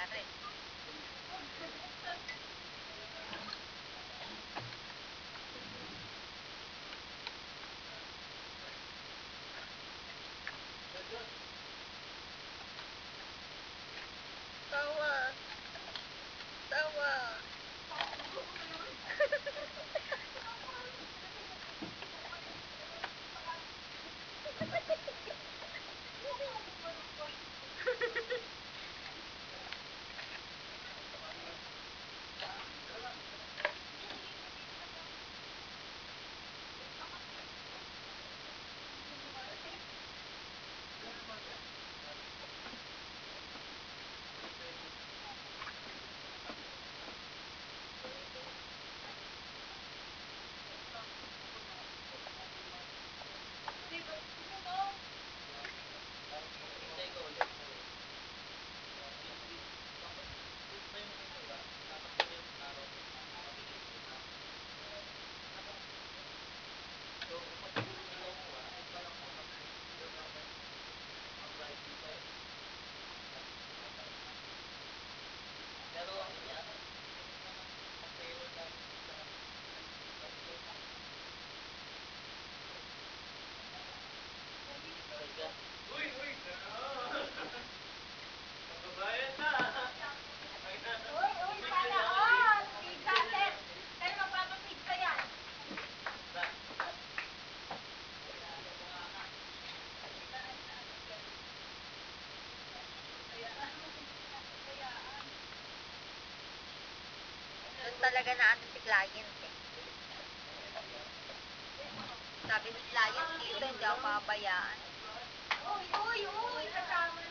rin. Tawa. Tawa. Uy! Magbabayad na! Uy, sana all! Pizza, sir! Sir, magkano pizza yan? Doon talaga na ano si client eh. Sabi ni client dito, hindi ako pabayaan. Uy, kasama